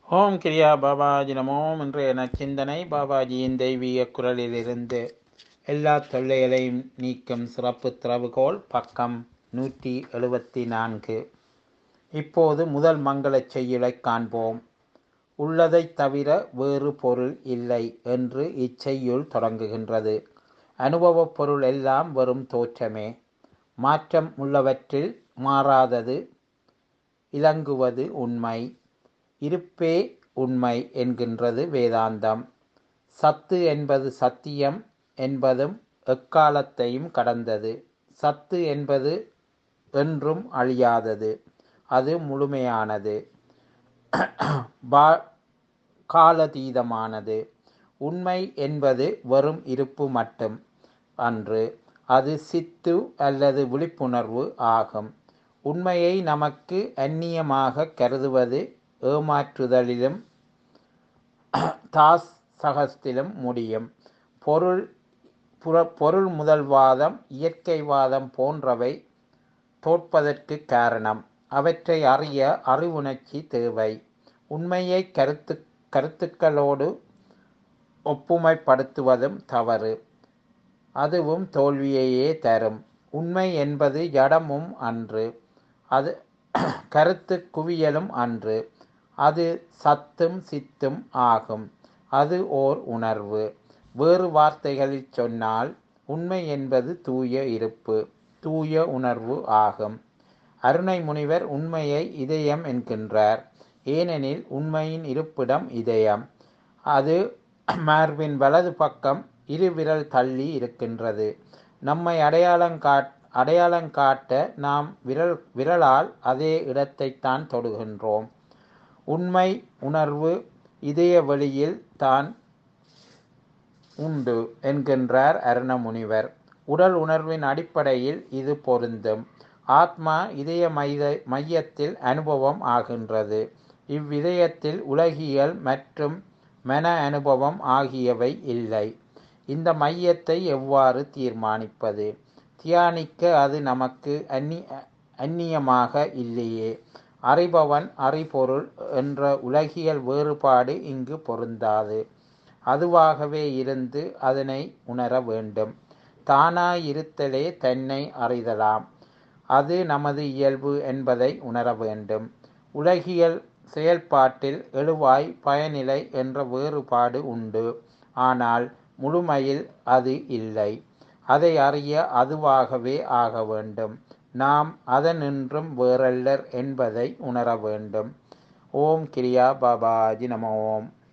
ஓம் கிரியா பாபாஜி நமோம். இன்றைய நச்சிந்தனை பாபாஜியின் தெய்வீக குரலிலிருந்து. எல்லா தொல்லைகளையும் நீக்கும் சிறப்பு திறவுகோல், பக்கம் 174. இப்போது முதல் மங்களச் செய்யுளைக் காண்போம். உள்ளதைத் தவிர வேறு பொருள் இல்லை என்று இச்செய்யுள் தொடங்குகின்றது. அனுபவப் பொருள் எல்லாம் வெறும் தோற்றமே. மாற்றம் உள்ளவற்றில் மாறாதது இலங்குவது உண்மை. இருப்பே உண்மை என்கின்றது வேதாந்தம். சத்து என்பது சத்தியம் என்பதும் எக்காலத்தையும் கடந்தது. சத்து என்பது என்றும் அழியாதது, அது முழுமையானது, காலதீதமானது. உண்மை என்பது வெறும் இருப்பு மட்டும் அன்று, அது சித்து அல்லது விழிப்புணர்வு ஆகும். உண்மையை நமக்கு அந்நியமாக கருதுவது ஏமாற்றுதலிலும் தாசகத்திலும் முடியும். பொருள் முதல்வாதம், இயற்கைவாதம் போன்றவை தோற்பதற்கு காரணம். அவற்றை அறிய அறிவுணர்ச்சி தேவை. உண்மையை கருத்துக்களோடு ஒப்புமைப்படுத்துவதும் தவறு, அதுவும் தோல்வியையே தரும். உண்மை என்பது ஜடமும் அன்று, அது கருத்து குவியலும் அன்று, அது சத்தும் சித்தும் ஆகும். அது ஓர் உணர்வு. வேறு வார்த்தைகளில் சொன்னால், உண்மை என்பது தூய இருப்பு, தூய உணர்வு ஆகும். அருணை முனிவர் உண்மையை இதயம் என்கின்றார். ஏனெனில் உண்மையின் இருப்பிடம் இதயம். அது மார்பின் வலது பக்கம் 2 விரல் தள்ளி இருக்கின்றது. நம்மை அடையாளம் காட்ட நாம் விரலால் அதே இடத்தைத்தான் தொடுகின்றோம். உண்மை உணர்வு இதய வெளியில் தான் உண்டு என்கின்றார் அருண முனிவர். உடல் உணர்வின் அடிப்படையில் இது பொருந்தும். ஆத்மா இதய மையத்தில் அனுபவம் ஆகின்றது. இவ்விதயத்தில் உலகியல் மற்றும் மன அனுபவம் ஆகியவை இல்லை. இந்த மையத்தை எவ்வாறு தீர்மானிப்பது? தியானிக்க அது நமக்கு அந்நியமாக இல்லையே. அறிபவன் அறிபொருள் என்ற உலகியல் வேறுபாடு இங்கு பொருந்தாது. அதுவாகவே இருந்து அதனை உணர வேண்டும். தானாயிருத்தலே தன்னை அறிதலாம். அது நமது இயல்பு என்பதை உணர வேண்டும். உலகியல் செயல்பாட்டில் எழுவாய் பயனிலை என்ற வேறுபாடு உண்டு. ஆனால் முழுமையில் அது இல்லை. அதை அறிய அதுவாகவே ஆக வேண்டும். நாம் அதனின்றும் வேறல்லர் என்பதை உணர வேண்டும். ஓம் கிரியா பாபாஜி நம ஓம்.